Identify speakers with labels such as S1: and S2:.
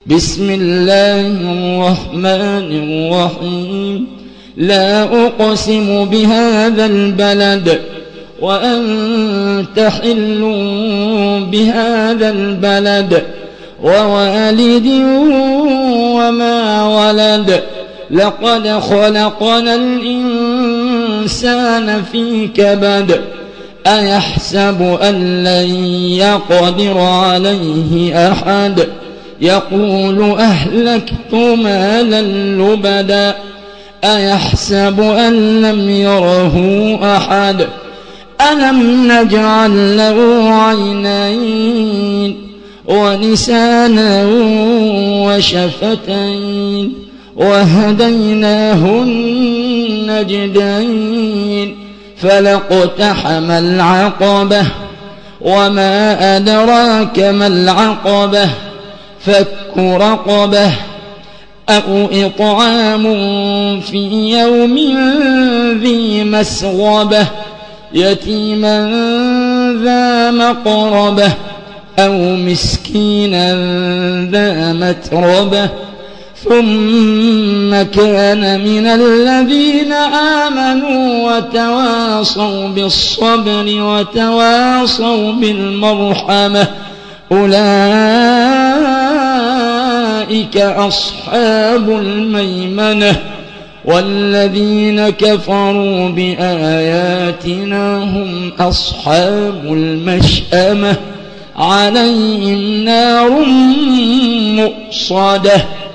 S1: بسم الله الرحمن الرحيم لا أقسم بهذا البلد وأنت حل بهذا البلد ووالد وما ولد لقد خلقنا الإنسان في كبد أيحسب أن لن يقدر عليه أحد يقول أهلكت مالا لبدا أيحسب أن لم يره أحد ألم نجعل له عينين ولسانا وشفتين وهديناه النجدين فلاقتحم العقبة وما أدراك ما العقبة فك رقبة أو إطعام في يوم ذي مسغبة يتيما ذا مقربة أو مسكينا ذا متربة ثم كان من الذين آمنوا وتواصوا بالصبر وتواصوا بالمرحمة أولئك أصحاب الميمنة والذين كفروا بآياتنا هم أصحاب المشأمة عليهم نار مؤصدة